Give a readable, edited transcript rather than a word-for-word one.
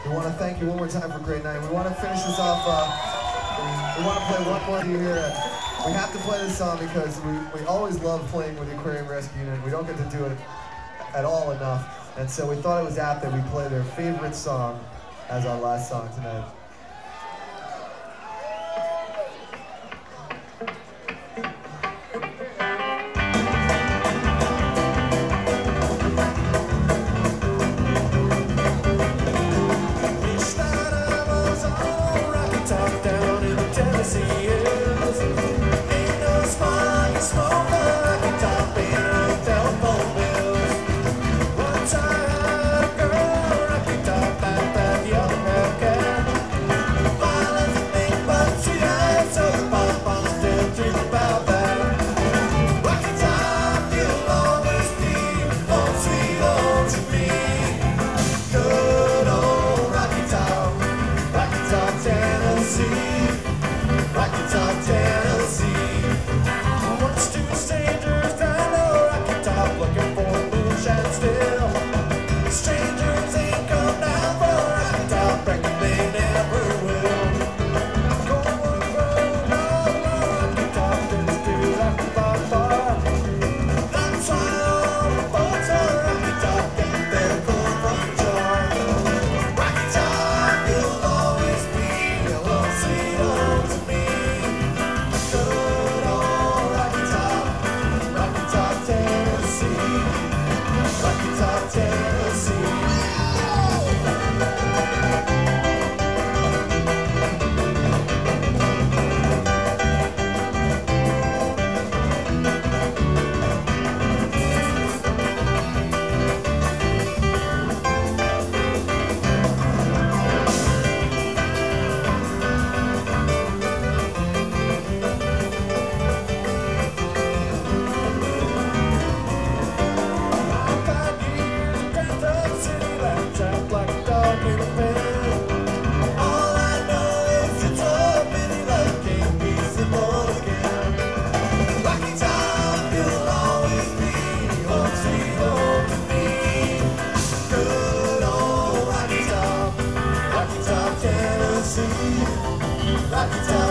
We want to thank you one more time for a great night. We want to finish this off. We want to play one more to you here. We have to play this song because we always love playing with the Aquarium Rescue Unit. We don't get to do it at all enough. And so we thought it was apt that we play their favorite song as our last song tonight. Rocky Top,